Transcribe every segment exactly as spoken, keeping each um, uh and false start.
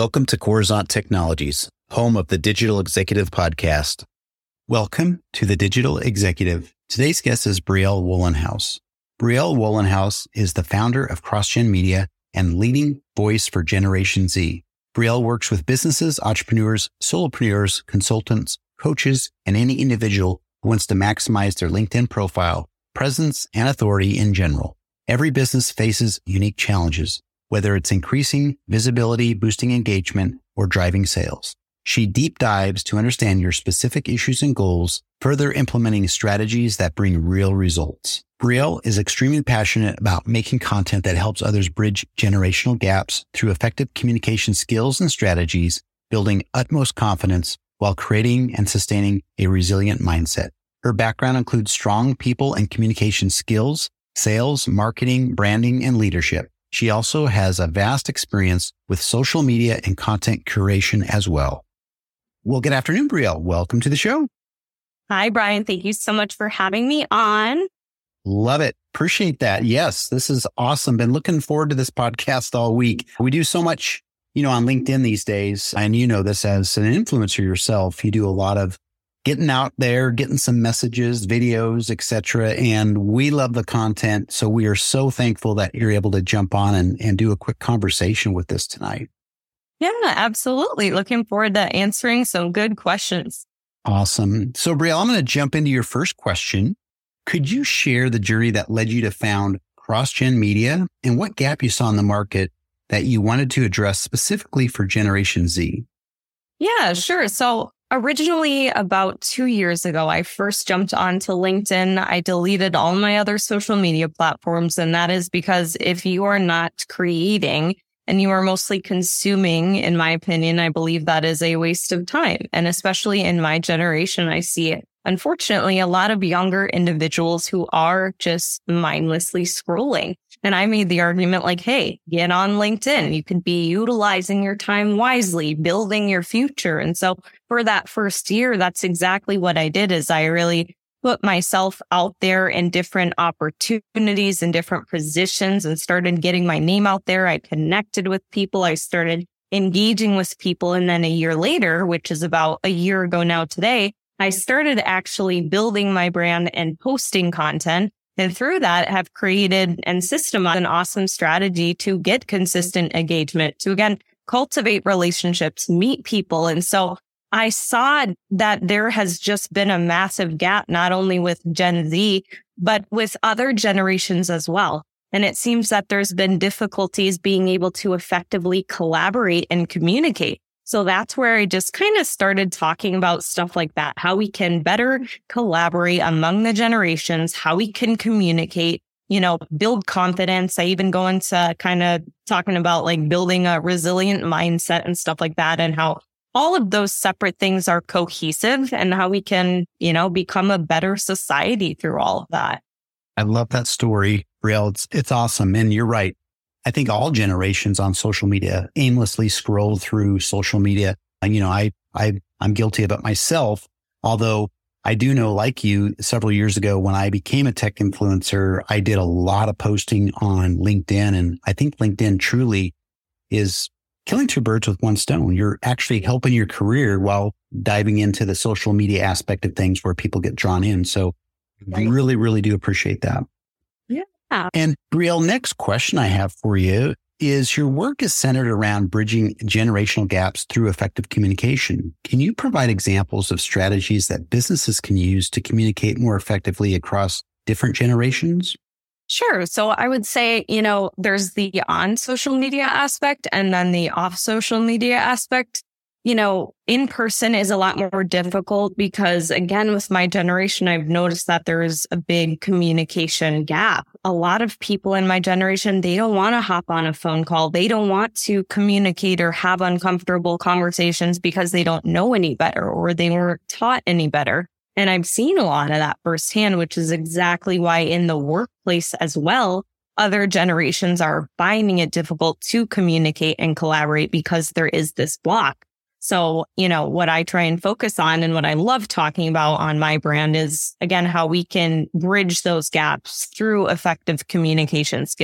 Welcome to Coruzant Technologies, home of the Digital Executive Podcast. Welcome to the Digital Executive. Today's guest is Brielle Wollenhaus. Brielle Wollenhaus is the founder of CrossGen Media and leading voice for Generation Z. Brielle works with businesses, entrepreneurs, solopreneurs, consultants, coaches, and any individual who wants to maximize their LinkedIn profile, presence, and authority in general. Every business faces unique challenges, whether it's increasing visibility, boosting engagement, or driving sales. She deep dives to understand your specific issues and goals, further implementing strategies that bring real results. Brielle is extremely passionate about making content that helps others bridge generational gaps through effective communication skills and strategies, building utmost confidence while creating and sustaining a resilient mindset. Her background includes strong people and communication skills, sales, marketing, branding, and leadership. She also has a vast experience with social media and content curation as well. Well, good afternoon, Brielle. Welcome to the show. Hi, Brian. Thank you so much for having me on. Love it. Appreciate that. Yes, this is awesome. Been looking forward to this podcast all week. We do so much, you know, on LinkedIn these days, and you know this as an influencer yourself. You do a lot of getting out there, getting some messages, videos, et cetera. And we love the content. So we are so thankful that you're able to jump on and, and do a quick conversation with us tonight. Yeah, absolutely. Looking forward to answering some good questions. Awesome. So Brielle, I'm going to jump into your first question. Could you share the journey that led you to found CrossGen Media and what gap you saw in the market that you wanted to address specifically for Generation Z? Yeah, sure. So originally, about two years ago, I first jumped onto LinkedIn. I deleted all my other social media platforms. And that is because if you are not creating and you are mostly consuming, in my opinion, I believe that is a waste of time. And especially in my generation, I see it. Unfortunately, a lot of younger individuals who are just mindlessly scrolling. And I made the argument like, hey, get on LinkedIn. You could be utilizing your time wisely, building your future. And so for that first year, that's exactly what I did is I really put myself out there in different opportunities and different positions and started getting my name out there. I connected with people. I started engaging with people. And then a year later, which is about a year ago now today, I started actually building my brand and posting content. And through that, have created and systemized an awesome strategy to get consistent engagement, to again, cultivate relationships, meet people. And so I saw that there has just been a massive gap, not only with Gen Z, but with other generations as well. And it seems that there's been difficulties being able to effectively collaborate and communicate. So that's where I just kind of started talking about stuff like that, how we can better collaborate among the generations, how we can communicate, you know, build confidence. I even go into kind of talking about like building a resilient mindset and stuff like that, and how all of those separate things are cohesive and how we can, you know, become a better society through all of that. I love that story, Brielle. It's, it's awesome. And you're right. I think all generations on social media aimlessly scroll through social media. And, you know, I, I, I'm guilty of it myself, although I do know, like you, several years ago when I became a tech influencer, I did a lot of posting on LinkedIn. And I think LinkedIn truly is killing two birds with one stone. You're actually helping your career while diving into the social media aspect of things where people get drawn in. So I really, really do appreciate that. Yeah. And Brielle, next question I have for you is your work is centered around bridging generational gaps through effective communication. Can you provide examples of strategies that businesses can use to communicate more effectively across different generations? Sure. So I would say, you know, there's the on social media aspect and then the off social media aspect. You know, in person is a lot more difficult because, again, with my generation, I've noticed that there's a big communication gap. A lot of people in my generation, they don't want to hop on a phone call. They don't want to communicate or have uncomfortable conversations because they don't know any better or they weren't taught any better. And I've seen a lot of that firsthand, which is exactly why in the workplace as well, other generations are finding it difficult to communicate and collaborate because there is this block. So, you know, what I try and focus on and what I love talking about on my brand is, again, how we can bridge those gaps through effective communication skills.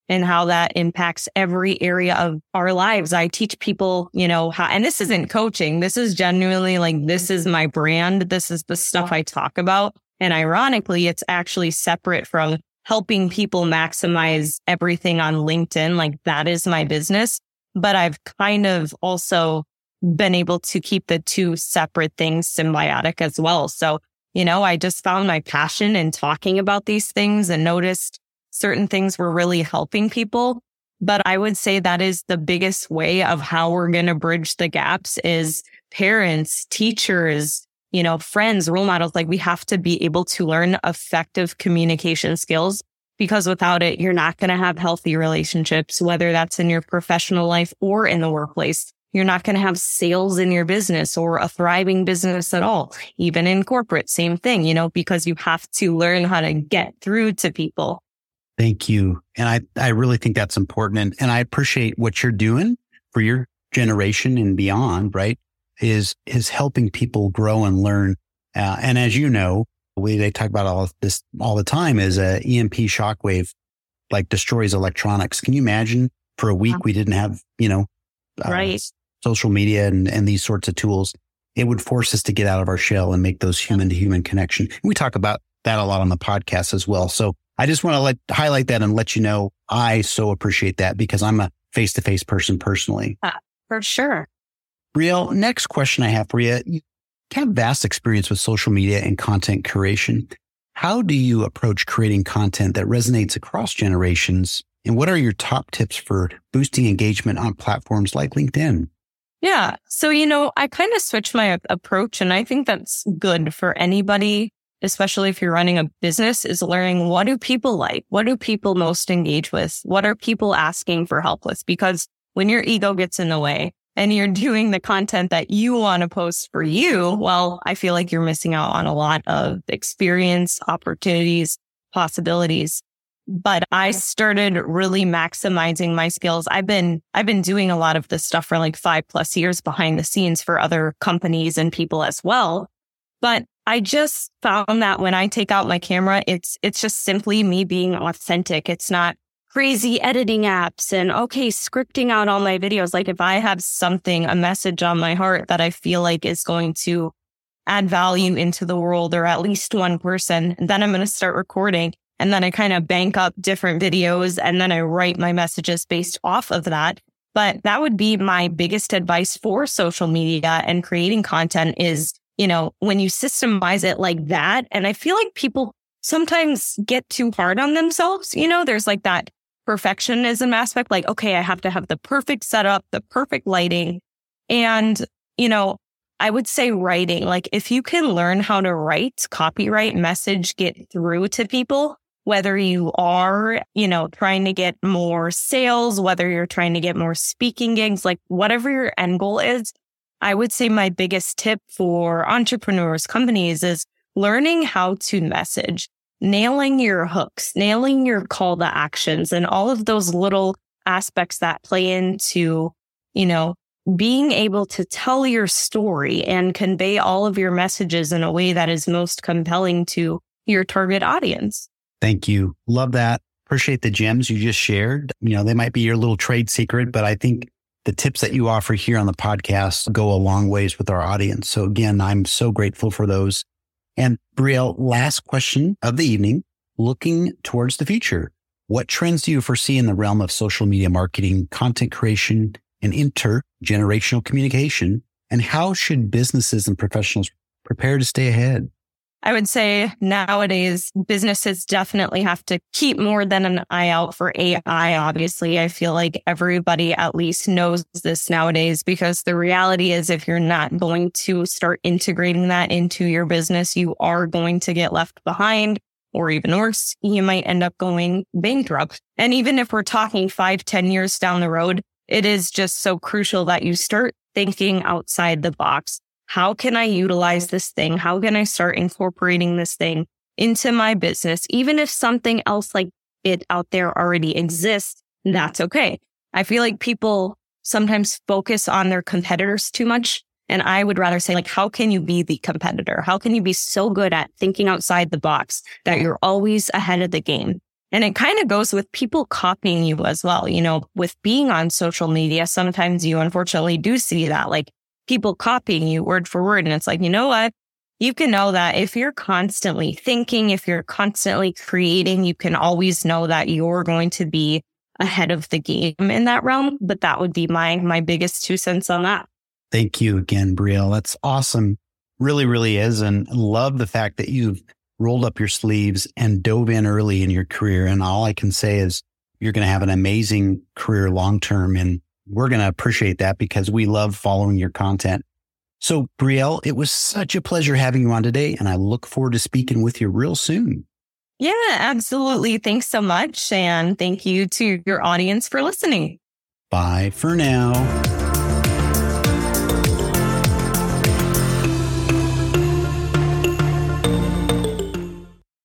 and how that impacts every area of our lives. I teach people, you know, how, and this isn't coaching. This is genuinely like, this is my brand. This is the stuff I talk about. And ironically, it's actually separate from helping people maximize everything on LinkedIn. Like that is my business. But I've kind of also been able to keep the two separate things symbiotic as well. So, you know, I just found my passion in talking about these things and noticed certain things were really helping people. But I would say that is the biggest way of how we're going to bridge the gaps is parents, teachers, you know, friends, role models. Like we have to be able to learn effective communication skills, because without it, you're not going to have healthy relationships, whether that's in your professional life or in the workplace. You're not going to have sales in your business or a thriving business at all. Even in corporate, same thing, you know, because you have to learn how to get through to people. Thank you. And I, I really think that's important. And, and I appreciate what you're doing for your generation and beyond, right? Is, is helping people grow and learn. Uh, and as you know, we, they talk about all of this all the time is a E M P shockwave, like destroys electronics. Can you imagine for a week we didn't have, you know, uh, right. social media and, and these sorts of tools? It would force us to get out of our shell and make those human to human connection. And we talk about that a lot on the podcast as well. So I just want to let highlight that and let you know, I so appreciate that because I'm a face-to-face person personally. Uh, for sure. Brielle, next question I have for you. You have vast experience with social media and content curation. How do you approach creating content that resonates across generations? And what are your top tips for boosting engagement on platforms like LinkedIn? Yeah. So, you know, I kind of switched my approach, and I think that's good for anybody, especially if you're running a business, is learning what do people like? What do people most engage with? What are people asking for help with? Because when your ego gets in the way and you're doing the content that you want to post for you, well, I feel like you're missing out on a lot of experience, opportunities, possibilities. But I started really maximizing my skills. I've been, I've been doing a lot of this stuff for like five plus years behind the scenes for other companies and people as well. But I just found that when I take out my camera, it's, it's just simply me being authentic. It's not crazy editing apps and okay, scripting out all my videos. Like if I have something, a message on my heart that I feel like is going to add value into the world or at least one person, then I'm going to start recording. And then I kind of bank up different videos and then I write my messages based off of that. But that would be my biggest advice for social media and creating content is, you know, when you systemize it like that. And I feel like people sometimes get too hard on themselves. You know, there's like that perfectionism aspect, like, okay, I have to have the perfect setup, the perfect lighting. And, you know, I would say writing, like if you can learn how to write, copyright, message, get through to people, whether you are, you know, trying to get more sales, whether you're trying to get more speaking gigs, like whatever your end goal is, I would say my biggest tip for entrepreneurs, companies is learning how to message, nailing your hooks, nailing your call to actions, and all of those little aspects that play into, you know, being able to tell your story and convey all of your messages in a way that is most compelling to your target audience. Thank you. Love that. Appreciate the gems you just shared. You know, they might be your little trade secret, but I think the tips that you offer here on the podcast go a long ways with our audience. So again, I'm so grateful for those. And Brielle, last question of the evening, looking towards the future, what trends do you foresee in the realm of social media marketing, content creation, and intergenerational communication? And how should businesses and professionals prepare to stay ahead? I would say nowadays, businesses definitely have to keep more than an eye out for A I. Obviously, I feel like everybody at least knows this nowadays, because the reality is if you're not going to start integrating that into your business, you are going to get left behind, or even worse, you might end up going bankrupt. And even if we're talking five, ten years down the road, it is just so crucial that you start thinking outside the box. How can I utilize this thing? How can I start incorporating this thing into my business? Even if something else like it out there already exists, that's okay. I feel like people sometimes focus on their competitors too much. And I would rather say, like, how can you be the competitor? How can you be so good at thinking outside the box that you're always ahead of the game? And it kind of goes with people copying you as well. You know, with being on social media, sometimes you unfortunately do see that, like people copying you word for word. And it's like, you know what? You can know that if you're constantly thinking, if you're constantly creating, you can always know that you're going to be ahead of the game in that realm. But that would be my my biggest two cents on that. Thank you again, Brielle. That's awesome. Really, really is. And love the fact that you've rolled up your sleeves and dove in early in your career. And all I can say is you're going to have an amazing career long term. And we're going to appreciate that because we love following your content. So, Brielle, it was such a pleasure having you on today. And I look forward to speaking with you real soon. Yeah, absolutely. Thanks so much. And thank you to your audience for listening. Bye for now.